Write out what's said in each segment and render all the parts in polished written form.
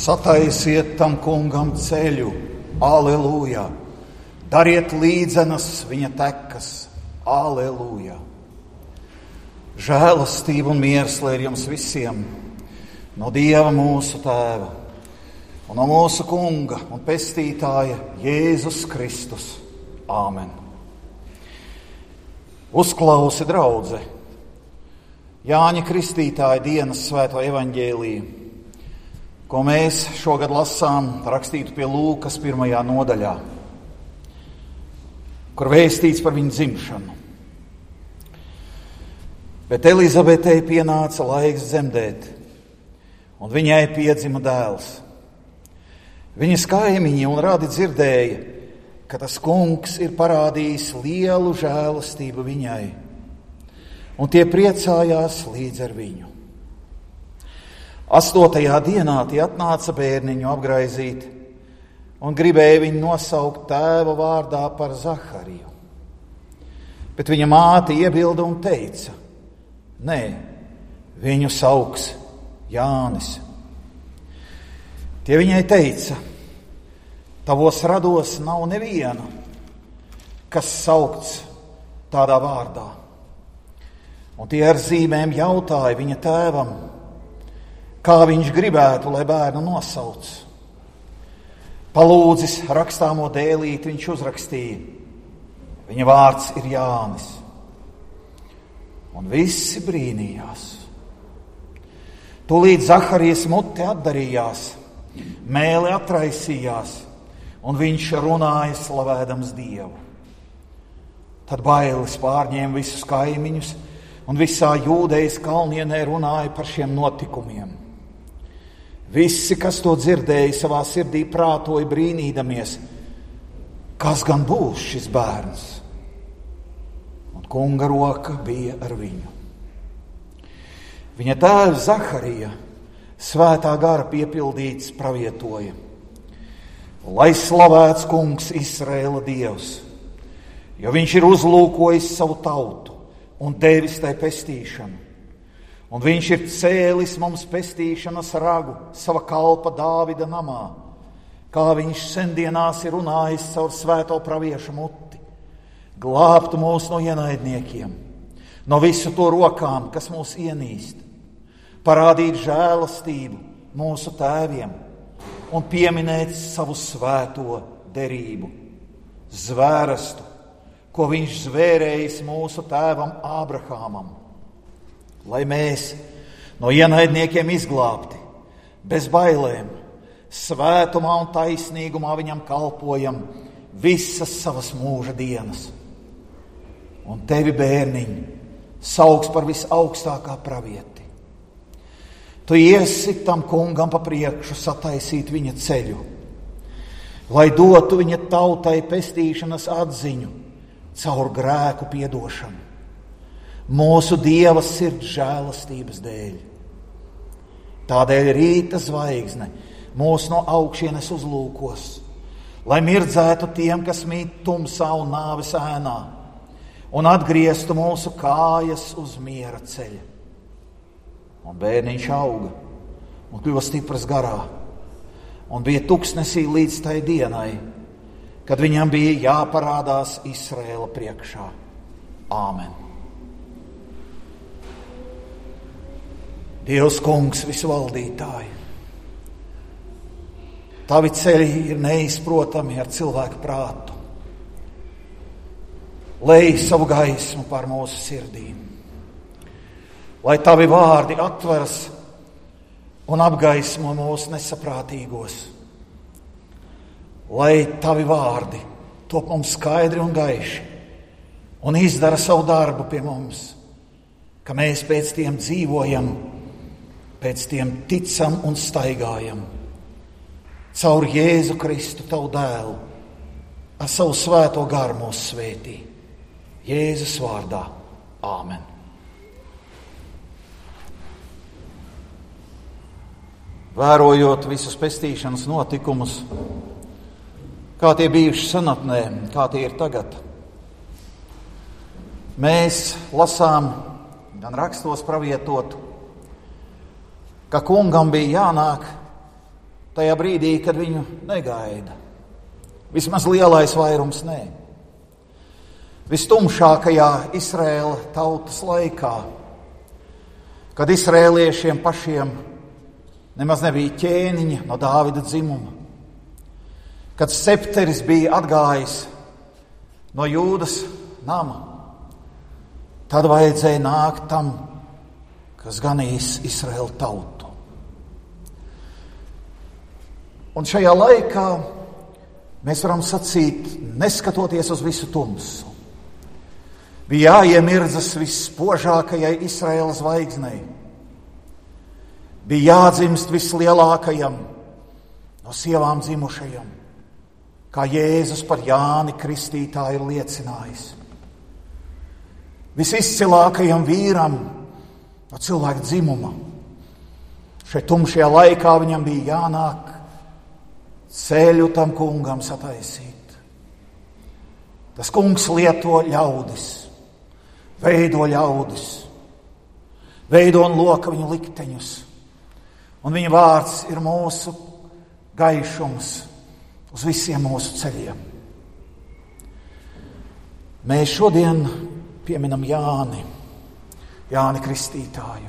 Sataisiet tam kungam ceļu, aleluja! Dariet līdzenas viņa tekas, aleluja! Žēlastība un miers lai ir jums visiem no Dieva mūsu Tēva un no mūsu kunga un pestītāja Jēzus Kristus. Āmen. Uzklausi, draudze, Jāņa Kristītāja dienas svēto evaņģēliju, ko mēs šogad lasām rakstītu pie Lūkas 1. nodaļā, kur vēstīts par viņu dzimšanu. Bet Elizabetei pienāca laiks dzemdēt, un viņai piedzima dēls. Viņas kaimiņi un radi dzirdēja, ka tas kungs ir parādījis lielu žēlastību viņai, un tie priecājās līdz ar viņu. 8. dienā tie atnāca bērniņu apgraizīt un gribēja viņu nosaukt tēva vārdā par Zahariju. Bet viņa māte iebilda un teica: nē, viņu sauks Jānis. Tie viņai teica: tavos rados nav neviena, kas saukts tādā vārdā. Un tie ar zīmēm jautāja viņa tēvam, kā viņš gribētu, lai bērnu nosauc. Palūdzis rakstāmo dēlīti, viņš uzrakstīja: viņa vārds ir Jānis. Un visi brīnījās. Tūlīt Zaharijas mute atdarījās, mēle atraisījās, un viņš runāja slavēdams Dievu. Tad bailes pārņēma visus kaimiņus, un visā Jūdejas kalnienē runāja par šiem notikumiem. Visi, kas to dzirdēja, savā sirdī prātoja brīnīdamies, kas gan būs šis bērns. Un kunga roka bija ar viņu. Viņa tēvs Zaharija, svētā gara piepildīts, pravietoja: lai slavēts kungs Izraēla Dievs, jo viņš ir uzlūkojis savu tautu un devis tai pestīšanu. Un viņš ir cēlis mums pestīšanas ragu sava kalpa Dāvida namā, kā viņš sendienās ir runājis caur svēto praviešu muti, glābtu mūs no ienaidniekiem, no visu to rokām, kas mūs ienīst, parādīt žēlastību mūsu tēviem un pieminēt savu svēto derību, zvērestu, ko viņš zvērējis mūsu tēvam Ābrahamam, lai mēs no ienaidniekiem izglābti, bez bailēm, svētumā un taisnīgumā viņam kalpojam visas savas mūža dienas. Un tevi, bērniņ, sauks par visaugstākā pravieti. Tu iesi tam kungam pa priekšu sataisīt viņa ceļu, lai dotu viņa tautai pestīšanas atziņu caur grēku piedošanu, mūsu Dieva sirds žēlastības dēļ. Tādēļ rīta zvaigzne mūs no augšienes uzlūkos, lai mirdzētu tiem, kas mīt tumsā un nāves ēnā, un atgrieztu mūsu kājas uz miera ceļa. Un bērniņš auga un kļuva stiprs garā, un bija tuksnesī līdz tai dienai, kad viņam bija jāparādās Izraēla priekšā. Āmen. Dievs kungs visvaldītāji, tavi ceļi ir neizprotami ar cilvēku prātu. Lej savu gaismu pār mūsu sirdīm, lai tavi vārdi atveras un apgaismo mūsu nesaprātīgos, lai tavi vārdi top mums skaidri un gaiši un izdara savu darbu pie mums, ka mēs pēc tiem dzīvojam, pēc tiem ticam un staigājam. Caur Jēzu Kristu, tavu dēlu, ar savu svēto garu mūs svētī. Jēzus vārdā. Āmen. Vērojot visus pestīšanas notikumus, kā tie bijuši senatnē, kā tie ir tagad, mēs lasām gan rakstos pravietotu, ka kungam bija jānāk tajā brīdī, kad viņu negaida. Vismaz lielais vairums nē. Vistumšākajā Izraēla tautas laikā, kad izraēliešiem pašiem nemaz nebija ķēniņa no Dāvida dzimuma, kad septeris bija atgājis no Jūdas nama, tad vajadzēja nākt tam, kas ganīs Izraēla tautu. Un šajā laikā mēs varam sacīt, neskatoties uz visu tumsu, bija jāiemirdzas visspožākajai Izraēla zvaigznei, bija jādzimst vislielākajam no sievām dzimušajam, kā Jēzus par Jāni Kristītāju ir liecinājis. Visizcilākajam vīram no cilvēka dzimuma. Šeit tumšajā laikā viņam bija jānāk ceļu tam kungam sataisīt. Tas kungs lieto ļaudis, veido ļaudis, veido un loka viņu likteņus. Un viņa vārds ir mūsu gaišums uz visiem mūsu ceļiem. Mēs šodien pieminam Jāni Kristītāju.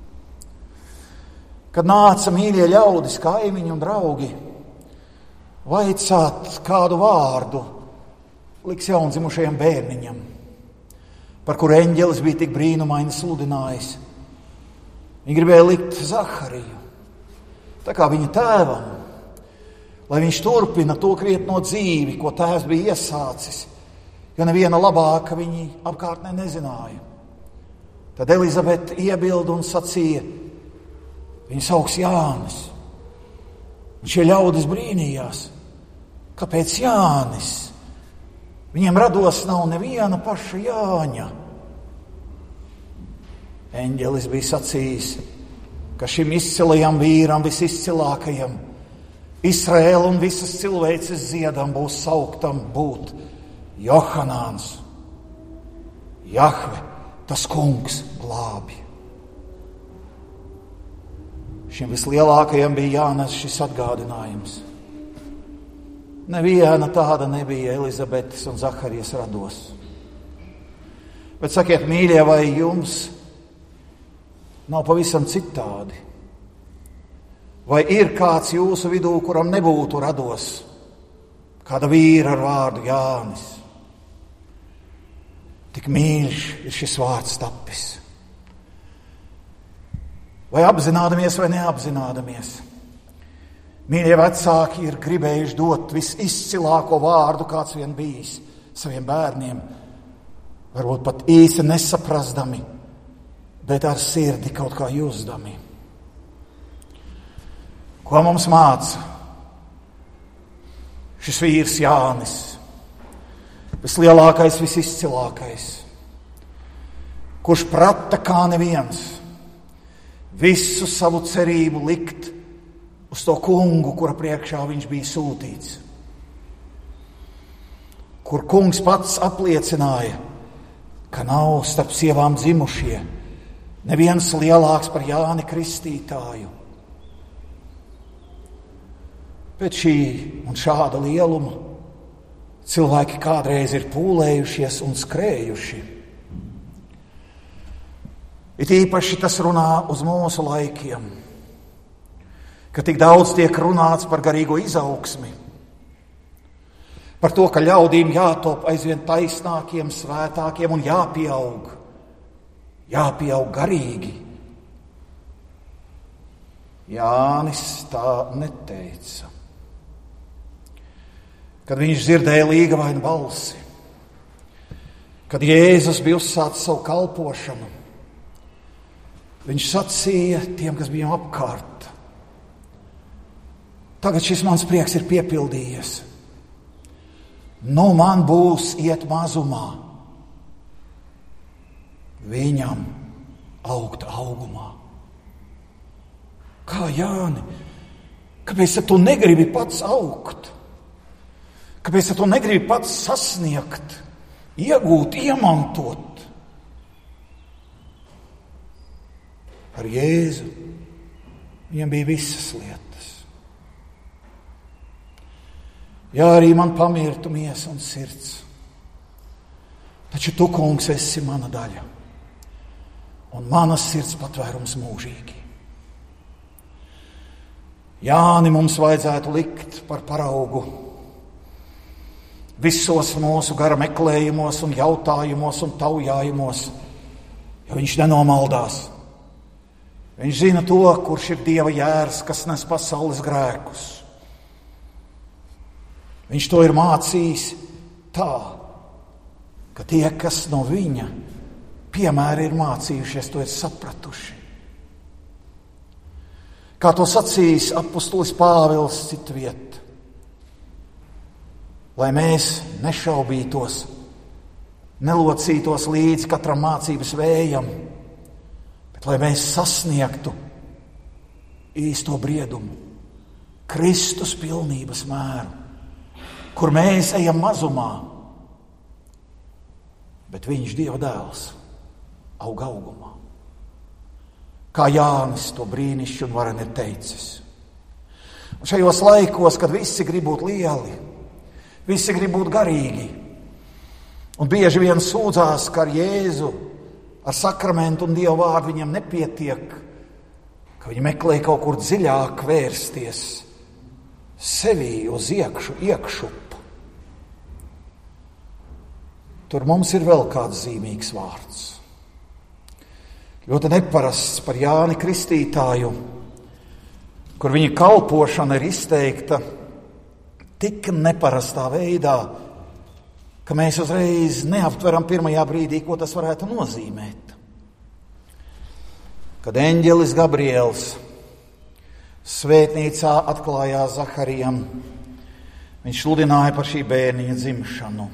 Kad nāca mīļie ļaudis, kaimiņi un draugi, vaicāt kādu vārdu liks jaundzimušajam bērniņam, par kuru eņģelis bija tik brīnumaini sludinājis. Viņi gribēja likt Zahariju, tā kā viņa tēvam, lai viņš turpina to krietno dzīvi, ko tēvs bija iesācis, jo neviena labāka viņi apkārtnē nezināja. Tad Elizabete iebilda un sacīja, viņa sauks Jānis. Un šie ļaudis brīnījās, kāpēc Jānis? Viņiem rados nav neviena paša Jāņa. Eņģelis bija sacījis, ka šim izcilajam vīram, visizcilākajam, Izraēla un visas cilvēces ziedam būs sauktam būt Johanāns. Jahve, tas kungs glābi. Šim vislielākajam bija jānes šis atgādinājums. Neviena tāda nebija Elizabetes un Zaharijas rados. Bet sakiet, mīļie, vai jums nav pavisam citādi? Vai ir kāds jūsu vidū, kuram nebūtu rados kāda vīra ar vārdu Jānis? Tik mīļš ir šis vārds tapis. Vai apzinādamies vai neapzinādamies, mīļie vecāki ir gribējuši dot visizcilāko vārdu, kāds vien bijis saviem bērniem, varbūt pat īsti nesaprastami, bet ar sirdi kaut kā jūzdami. Ko mums māca šis vīrs Jānis? Vislielākais, visizcilākais, kurš prata kā neviens visu savu cerību likt uz to kungu, kura priekšā viņš bija sūtīts. Kur kungs pats apliecināja, ka nav starp sievām dzimušie neviens lielāks par Jāni Kristītāju. Pēc šī un šāda lieluma cilvēki kādreiz ir pūlējušies un skrējuši. It īpaši tas runā uz mūsu laikiem, ka tik daudz tiek runāts par garīgo izaugsmi, par to, ka ļaudīm jātop aizvien taisnākiem, svētākiem un jāpieaug garīgi. Jānis tā neteica. Kad viņš dzirdēja līgavainu balsi, kad Jēzus bija uzsācis savu kalpošanu, viņš sacīja tiem, kas bija apkārt: tagad šis mans prieks ir piepildījies. Nu man būs iet mazumā, viņam augt augumā. Kā Jāni, kāpēc tu negribi pats augt? Kāpēc tu negribi pats sasniegt, iegūt, iemantot? Ar Jēzu viņam bija visas lietas. ja arī man pamirtu miesa un sirds. Taču tu, kungs, esi mana daļa, un manas sirds patvērums mūžīgi. Jāni mums vajadzētu likt par paraugu visos mūsu gara meklējumos un jautājumos un taujājumos, jo viņš nenomaldās. Viņš zina to, kurš ir Dieva jērs, kas nes pasaules grēkus. Viņš to ir mācījis tā, ka tie, kas no viņa piemēra ir mācījušies, to ir sapratuši. Kā to sacījis apustulis Pāvils citviet, lai mēs nešaubītos, nelocītos līdz katram mācības vējam, bet lai mēs sasniegtu īsto briedumu, Kristus pilnības mēru, kur mēs ejam mazumā, bet viņš, Dieva dēls, aug augumā. Kā Jānis to brīnišķi un varen ir teicis. Un šajos laikos, kad visi grib būt lieli, visi grib būt garīgi, un bieži vien sūdzās, ka ar Jēzu, ar sakramentu un Dieva vārdu viņam nepietiek, ka viņi meklē kaut kur dziļāk vērsties sevī uz iekšup. Tur mums ir vēl kāds zīmīgs vārds. Ļoti neparasts par Jāni Kristītāju, kur viņa kalpošana ir izteikta tik neparastā veidā, ka mēs uzreiz neaptveram pirmajā brīdī, ko tas varētu nozīmēt. Kad eņģelis Gabriels svētnīcā atklājās Zaharijam, viņš sludināja par šī bērniņa dzimšanu.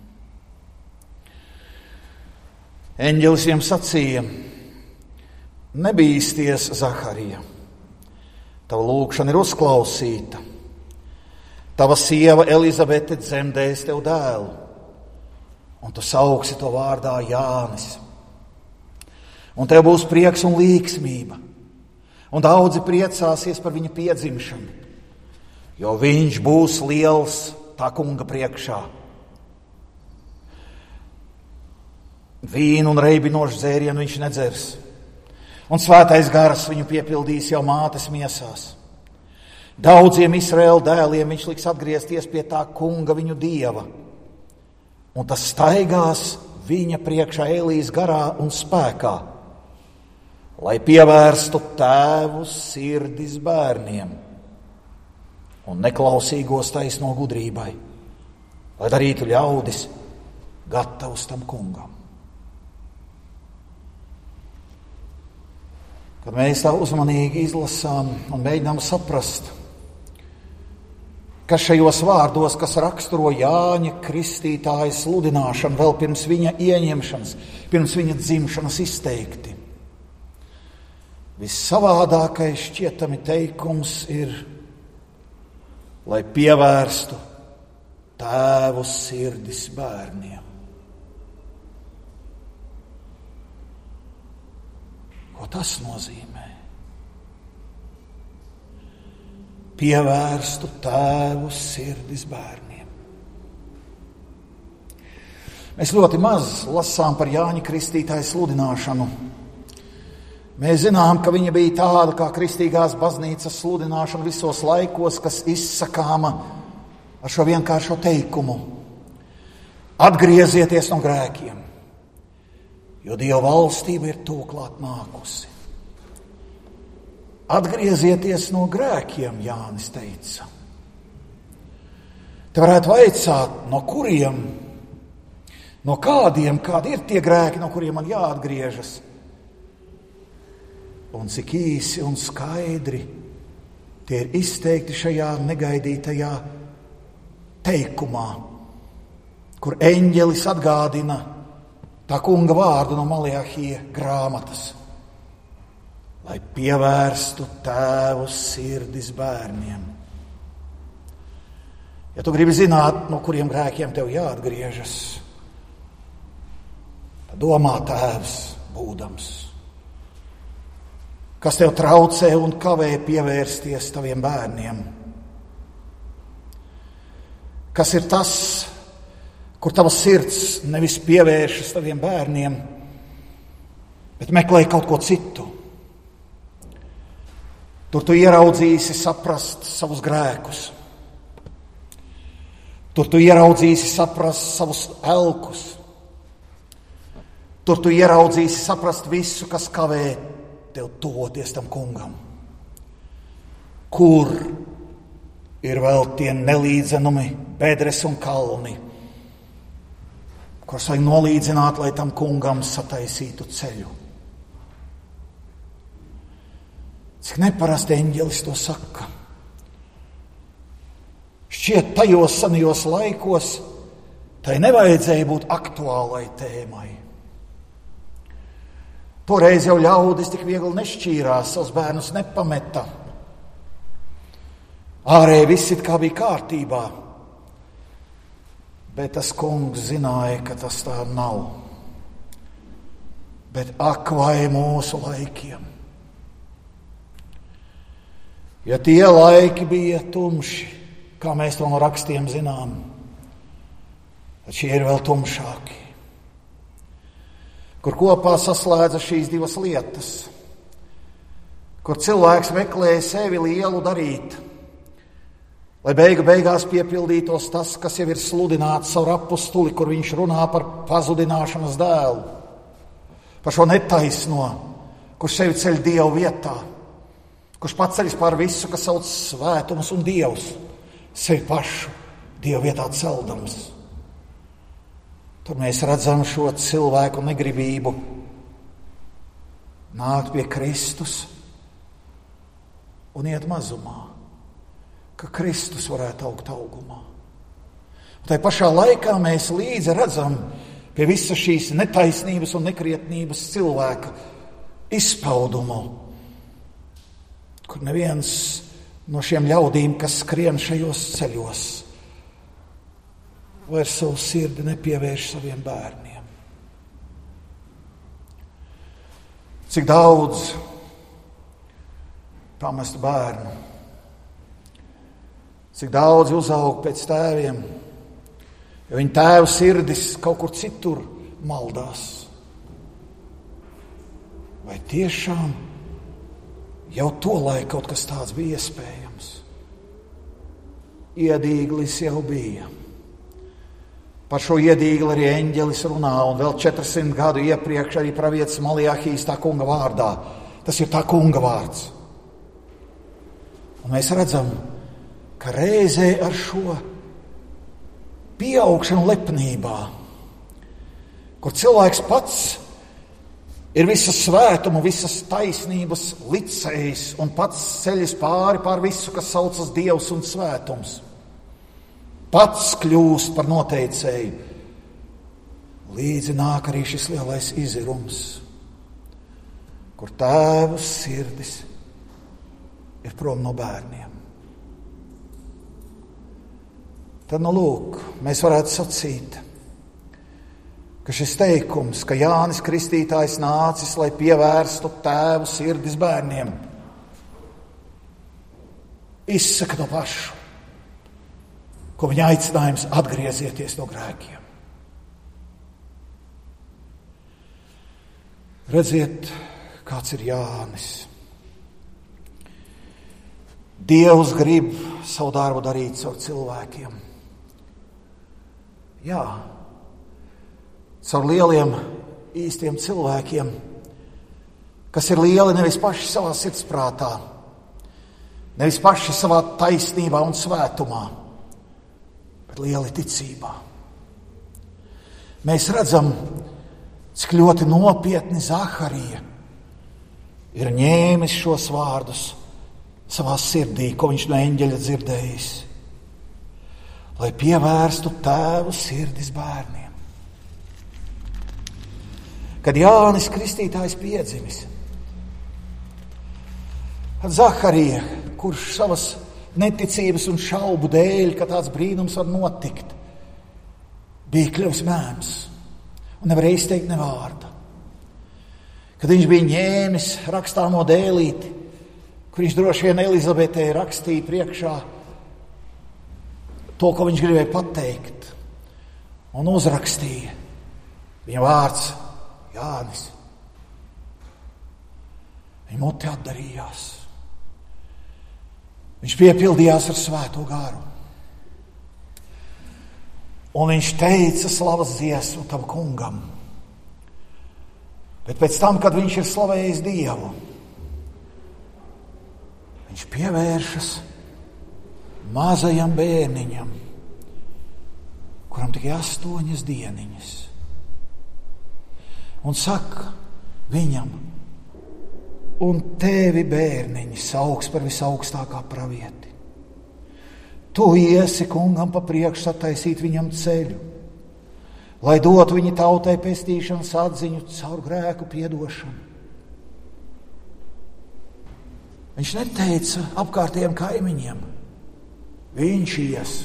Eņģelis viņam sacīja: nebīsties, Zaharija, tava lūgšana ir uzklausīta. Tava sieva Elizabete dzemdēs tev dēlu, un tu sauksi to vārdā Jānis. Un tev būs prieks un līksmība, un daudzi priecāsies par viņa piedzimšanu, jo viņš būs liels tā kunga priekšā. Vīnu un reibinošu dzērienu viņš nedzers, un svētais gars viņu piepildīs jau mātes miesās. Daudziem Izraēla dēliem viņš liks atgriezties pie tā kunga viņu Dieva, un tas staigās viņa priekšā Elijas garā un spēkā, lai pievērstu tēvus sirdis bērniem un neklausīgos taisno gudrībai, lai darītu ļaudis gatavus tam kungam. Kad mēs tā uzmanīgi izlasām un mēģinām saprast, kas šajos vārdos, kas raksturo Jāņa Kristītāja sludināšanu vēl pirms viņa ieņemšanas, pirms viņa dzimšanas izteikti. Vissavādākais šķietami teikums ir, lai pievērstu tēvu sirdis bērniem. Ko tas nozīmē? Pievērstu tēvu sirdis bērniem. Mēs ļoti maz lasām par Jāņa Kristītāja sludināšanu. Mēs zinām, ka viņa bija tāda kā kristīgās baznīcas sludināšana visos laikos, kas izsakāma ar šo vienkāršo teikumu: atgriezieties no grēkiem, jo Dieva valstība ir tūklāt nākusi. Atgriezieties no grēkiem, Jānis teica. Te varētu vaicāt, no kuriem, no kādiem, kādi ir tie grēki, no kuriem man jāatgriežas. Un cik īsi un skaidri tie ir izteikti šajā negaidītajā teikumā, kur eņģelis atgādina tā kunga vārdu no Maleahija grāmatas, lai pievērstu tēvu sirdis bērniem. Ja tu gribi zināt, no kuriem grēkiem tev jāatgriežas, tad domā tēvs būdams, kas tev traucē un kavē pievērsties taviem bērniem. Kas ir tas, kur tava sirds nevis pievēršas taviem bērniem, bet meklē kaut ko citu. Tur tu ieraudzīsi saprast savus grēkus. Tur tu ieraudzīsi saprast savus elkus. Tur tu ieraudzīsi saprast visu, kas kavē tev tuvoties tam kungam. Kur ir vēl tie nelīdzenumi, bedres un kalni, kurus vajag nolīdzināt, lai tam kungam sataisītu ceļu. Cik neparasti eņģelis to saka. Šķiet, tajos senajos laikos tai nevajadzēja būt aktuālai tēmai. Toreiz jau ļaudis tik viegli nešķīrās, savus bērnus nepameta. Ārēji viss it kā bija kārtībā, bet tas kungs zināja, ka tas tā nav. Bet ak vai mūsu laikiem. Ja tie laiki bija tumši, kā mēs to no rakstiem zinām, tad šie ir vēl tumšāki, kur kopā saslēdza šīs divas lietas, kur cilvēks meklē sevi lielu darīt, lai beigās piepildītos tas, kas jau ir sludināts caur apustuli, kur viņš runā par pazudināšanas dēlu, par šo netaisno, kurš sevi ceļ Dievu vietā, kurš paceļas pār visu, kas sauc svētums un Dievs, sevi pašu Dievu vietā celdams. Tur mēs redzam šo cilvēku negribību nākt pie Kristus un iet mazumā, ka Kristus varētu augt augumā. Un tai pašā laikā mēs līdzi redzam pie visas šīs netaisnības un nekrietnības cilvēka izpaudumu, kur neviens no šiem ļaudīm, kas skrien šajos ceļos, vairs savu sirdi nepievērš saviem bērniem. Cik daudz pamestu bērnu, cik daudz uzaug pēc tēviem, jo viņa tēvu sirdis kaut kur citur maldās. Vai tiešām jau tolaik kaut kas tāds bija iespējams? Iedīglis jau bija. Par šo iedīgli arī eņģelis runā, un vēl 400 gadu iepriekš arī pravietis Malijahijs tā kunga vārdā. Tas ir tā kunga vārds. Un mēs redzam, ka reizē ar šo pieaugšanu lepnībā, kur cilvēks pats ir visas svētuma, visas taisnības licējs un pats ceļas pāri visu, kas saucas Dievs un svētums. Pats kļūst par noteicēju. Līdzi nāk arī šis lielais izirums, kur tēvu sirdis ir prom no bērniem. Tad, lūk, mēs varētu sacīt, ka šis teikums, ka Jānis Kristītājs nācis, lai pievērstu tēvu sirdis bērniem, izsaka to pašu, ko viņa aicinājums atgriezieties no grēkiem. Redziet, kāds ir Jānis. Dievs grib savu darbu darīt caur cilvēkiem. Jā, caur lieliem, īstiem cilvēkiem, kas ir lieli nevis paši savā sirdsprātā, nevis paši savā taisnībā un svētumā, bet lieli ticībā. Mēs redzam, cik ļoti nopietni Zaharija ir ņēmis šos vārdus savā sirdī, ko viņš no eņģeļa dzirdējis, lai pievērstu tēvu sirdis bērniem. Kad Jānis Kristītājs piedzimis, tad Zaharija, kurš savas neticības un šaubu dēļ, ka tāds brīnums var notikt, bija kļuvis mēms un nevarēja izteikt ne vārda. Kad viņš bija ņēmis rakstāmo dēlīti, kur viņš droši vien Elizabetei rakstīja priekšā, to, ko viņš gribēja pateikt, un uzrakstīja. Viņa vārds Jānis. Viņa mute atdarījās. Viņš piepildījās ar Svēto garu. Un viņš teica slavas dziesmu tam kungam. Bet pēc tam, kad viņš ir slavējis Dievu, viņš pievēršas mazajam bērniņam, kuram tikai 8 dieniņas. Un saka viņam, un tevi bērniņi sauks par visaugstākā pravieti. Tu iesi kungam pa priekšu sataisīt viņam ceļu, lai dotu viņa tautai pestīšanas atziņu caur grēku piedošanu. Viņš neteica apkārtējiem kaimiņiem, viņš ies.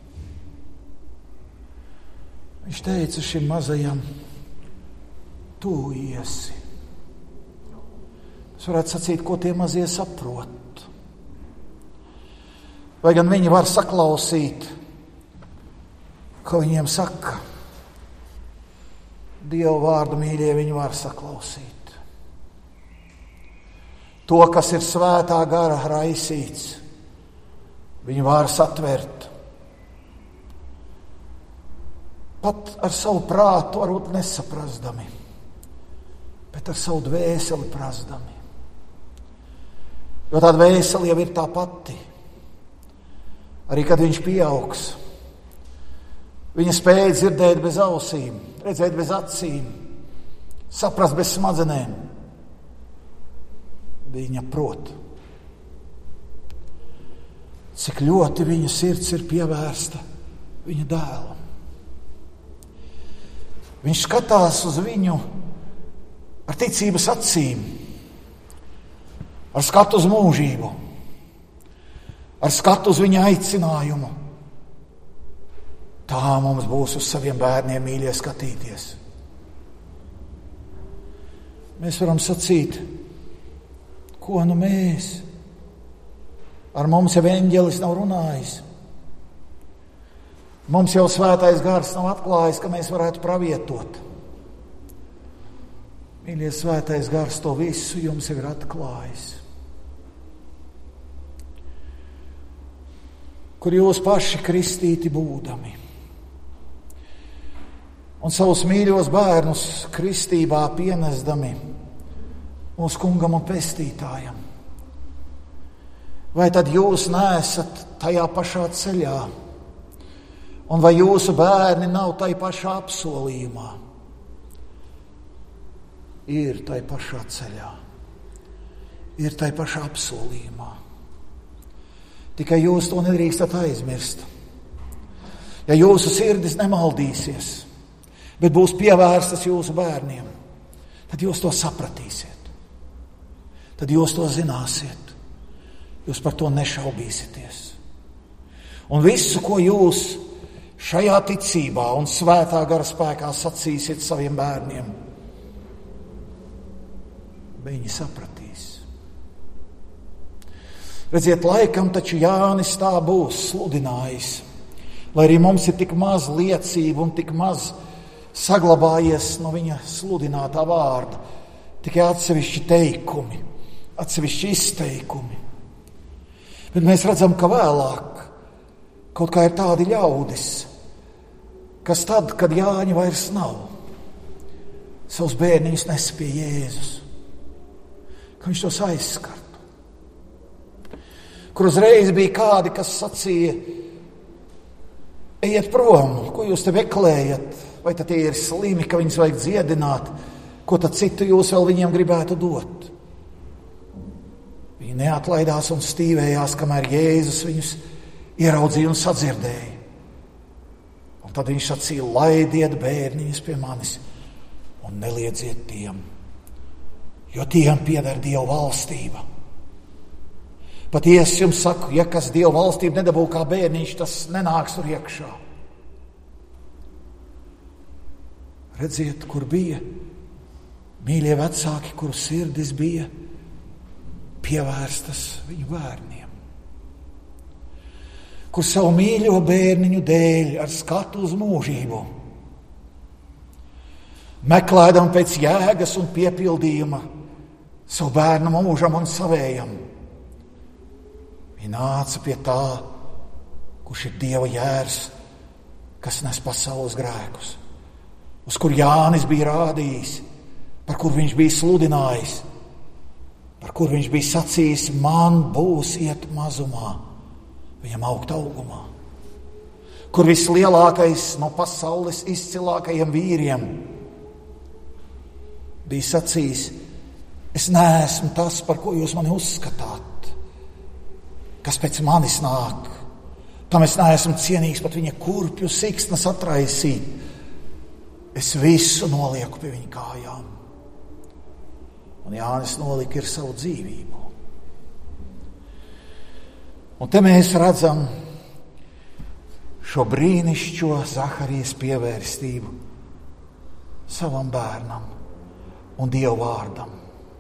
Viņš teica šim mazajam, tu iesi. Es varētu sacīt, ko tie mazie saprot. Vai gan viņi var saklausīt, ko viņiem saka. Dieva vārdu mīļie viņi var saklausīt. To, kas ir svētā gara raisīts, viņi var satvert. Pat ar savu prātu varbūt nesaprastami, bet ar savu dvēseli prastami. Jo tā dvēseli jau ir tā pati. Arī kad viņš pieaugs, viņa spēja dzirdēt bez ausīm, redzēt bez acīm, saprast bez smadzenēm. Viņa prot, cik ļoti viņa sirds ir pievērsta viņa dēlam. Viņš skatās uz viņu ar ticības acīm, ar skatu uz mūžību, ar skatu uz viņa aicinājumu. Tā mums būs uz saviem bērniem, mīļie, skatīties. Mēs varam sacīt, ko nu mēs? Ar mums jau eņģelis nav runājis. Mums jau svētais gars nav atklājis, ka mēs varētu pravietot. Mīļie, svētais gars to visu jums jau ir atklājis. Kur jūs paši kristīti būdami un savus mīļos bērnus kristībā pienesdami mūsu kungam un pestītājam. Vai tad jūs neesat tajā pašā ceļā? Un vai jūsu bērni nav tajā pašā apsolījumā? Ir tajā pašā ceļā. Ir tajā pašā apsolījumā. Tikai jūs to nedrīkstat aizmirst. Ja jūsu sirdis nemaldīsies, bet būs pievērstas jūsu bērniem, tad jūs to sapratīsiet. Tad jūs to zināsiet. Jūs par to nešaubīsieties. Un visu, ko jūs šajā ticībā un svētā gara spēkā sacīsiet saviem bērniem, viņi sapratīs. Redziet, laikam taču Jānis tā būs sludinājis, lai arī mums ir tik maz liecību un tik maz saglabājies no viņa sludinātā vārda, tikai atsevišķi teikumi, atsevišķi izteikumi. Bet mēs redzam, ka vēlāk kaut kā ir tādi ļaudis, kas tad, kad Jāņa vairs nav, savus bērniņus nes pie Jēzus, ka viņš tos aizskartu. Kur uzreiz bija kādi, kas sacīja, ejiet prom, ko jūs te meklējat, vai tad tie ir slimi, ka viņus vajag dziedināt, ko tad citu jūs vēl viņiem gribētu dot. Viņi neatlaidās un stīvējās, kamēr Jēzus viņus ieraudzīja un sadzirdēja. Un tad viņš sacīja, laidiet bērniņus pie manis un neliedziet tiem, jo tiem pieder Dieva valstība. Patiesi jums saku, ja kas Dieva valstību nedabū kā bērniņš, tas nenāks tur iekšā. Redziet, kur bija mīļie vecāki, kuru sirdis bija pievērstas viņu bērniem. kur savu mīļo bērniņu dēļ ar skatu uz mūžību, meklēdam pēc jēgas un piepildījuma savu bērnu mūžam un savējam, viņa nāca pie tā, kurš ir Dieva jērs, kas nes pasaules grēkus, uz kur Jānis bija rādījis, par kur viņš bija sludinājis, par kur viņš bija sacījis, man būs iet mazumā, viņam augt augumā, kur vislielākais no pasaules izcilākajiem vīriem bija sacījis, es neesmu tas, par ko jūs mani uzskatāt, kas pēc manis nāk, tam es neesmu cienīgs pat viņa kurpju siksnas atraisīt, es visu nolieku pie viņa kājām. Un Jānis nolika ir savu dzīvību. Un te mēs redzam šo brīnišķo Zaharijas pievērstību savam bērnam un Dieva vārdam.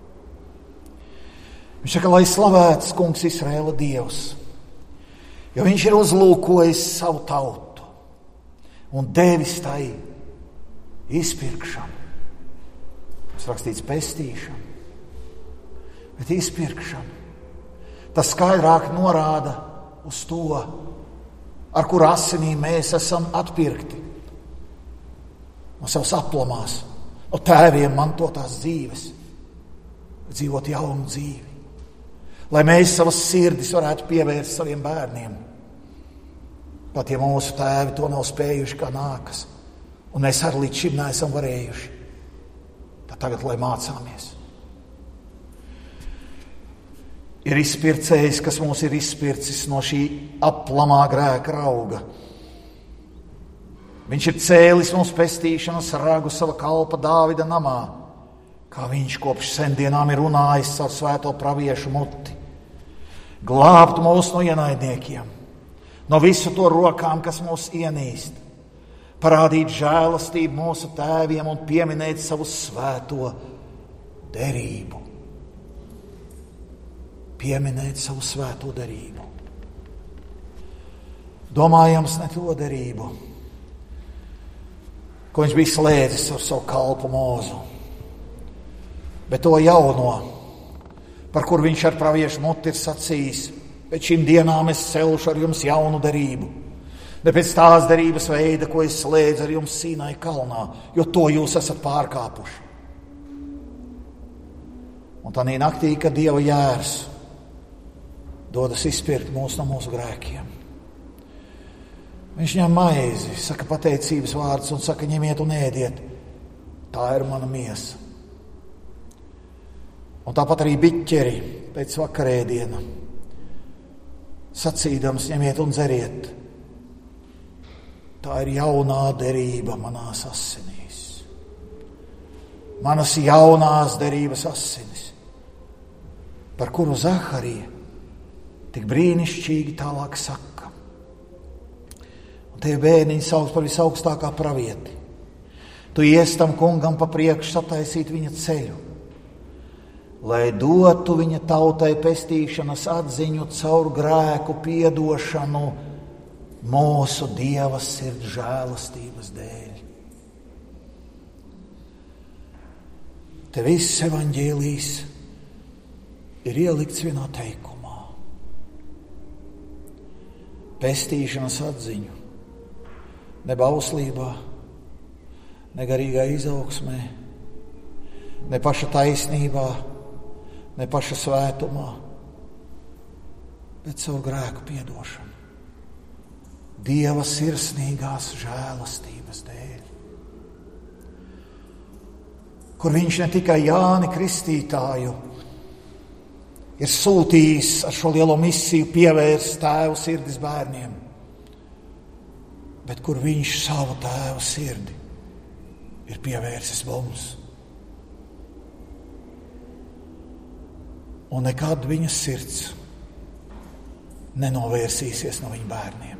Viņš saka, lai slavēts kungs Izraēla Dievs, jo viņš ir uzlūkojis savu tautu un devis tai izpirkšanu. Tas rakstīts pestīšanu, bet izpirkšanu. Tas skaidrāk norāda uz to, ar kur asinīm mēs esam atpirkti no savas aplamās, no tēviem mantotās dzīves, dzīvot jaunu dzīvi. Lai mēs savas sirdis varētu pievērst saviem bērniem. Pat ja mūsu tēvi to nav spējuši kā nākas, un mēs arī līdz šim neesam varējuši, tad tagad, lai mācāmies. Ir izpircējs, kas mūs ir izpircis no šī aplamā grēka rauga. Viņš ir cēlis mums pestīšanas ragu sava kalpa Dāvida namā, kā viņš kopš sendienām ir runājis caur svēto praviešu muti. Glābt mūs no ienaidniekiem, no visu to rokām, kas mūs ienīst, parādīt žēlastību mūsu tēviem un pieminēt savu svēto derību. Pieminēt savu svēto derību. Domājams ne to derību, ko viņš bija slēdzis ar savu kalpu Mūzu, bet to jauno, par kur viņš ar praviešu muti ir sacījis, pēc šīm dienām es celšu ar jums jaunu derību, ne pēc tās derības veida, ko es slēdzu ar jums Sīnai kalnā, jo to jūs esat pārkāpuši. Un tādā naktī, kad Dieva jērs dodas izpirkt mūs no mūsu grēkiem, viņš ņem maizi, saka pateicības vārdus un saka, ņemiet un ēdiet, tā ir mana miesa. Un tāpat arī biķeri pēc vakarēdiena, sacīdams, ņemiet un dzeriet, tā ir jaunā derība manās asinīs. Manas jaunās derības asinis, par kuru Zaharija tik brīnišķīgi tālāk saka. Un tie bērniņi sauc par visaugstākā pravieti. Tu ies tam kungam pa priekšu sataisīt viņa ceļu, lai dotu viņa tautai pestīšanas atziņu caur grēku piedošanu mūsu Dieva sirds žēlastības dēļ. Te viss evaņģēlijs ir ielikts vienā teikumā. Pestīšanas atziņu ne bauslībā, ne garīgā izaugsmē, ne paša taisnībā, ne paša svētumā, bet caur grēku piedošanu. Dieva sirsnīgās žēlastības dēļ. Kur viņš ne tikai Jāni Kristītāju ir sūtījis ar šo lielo misiju pievērst tēvu sirdis bērniem, bet kur viņš savu tēvu sirdi ir pievērsis mums. Un nekad viņa sirds nenovērsīsies no viņa bērniem.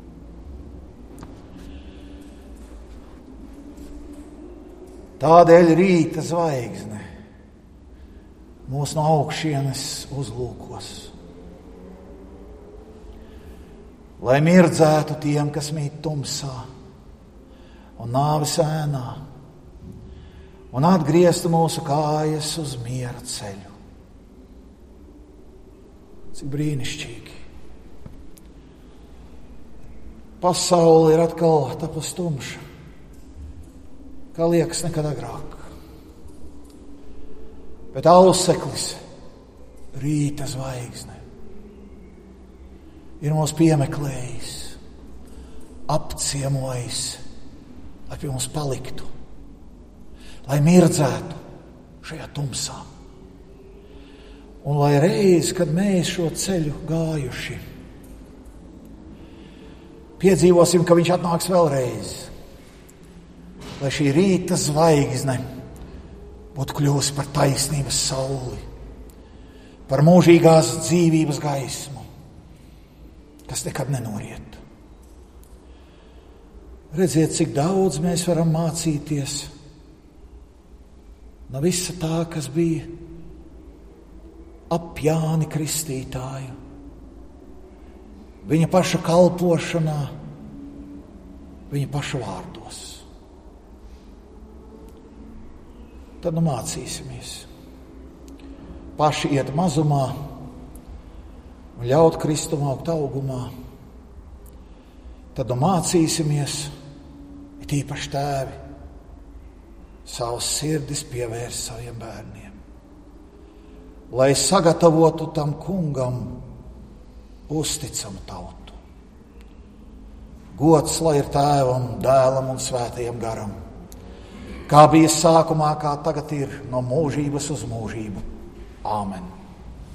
Tādēļ rīta zvaigzne mūs no augšienes uzlūkos. lai mirdzētu tiem, kas mīt tumsā un nāves ēnā, un atgrieztu mūsu kājas uz miera ceļu. Cik brīnišķīgi. Pasaule ir atkal tapusi tumša, kā liekas nekad agrāk. Bet auseklis, rīta zvaigzne, ir mūs piemeklējis, apciemojis, lai pie mums paliktu, lai mirdzētu šajā tumsā. Un lai reiz, kad mēs šo ceļu gājuši, piedzīvosim, ka viņš atnāks vēlreiz, lai šī rīta zvaigzne būtu kļuvusi par taisnības sauli, par mūžīgās dzīvības gaismu, kas nekad nenoriet. Redziet, cik daudz mēs varam mācīties no visa tā, kas bija ap Jāni Kristītāju, viņa paša kalpošanā, viņa paša vārdos. Tad nu mācīsimies paši iet mazumā un ļaut Kristum augt augumā. Tad nu mācīsimies, it īpaši tēvi, savas sirdis pievērst saviem bērniem, lai sagatavotu tam kungam uzticamu tautu. Gods lai ir Tēvam, Dēlam un Svētajam garam, kā bija sākumā, kā tagad ir, no mūžības uz mūžību. Āmen.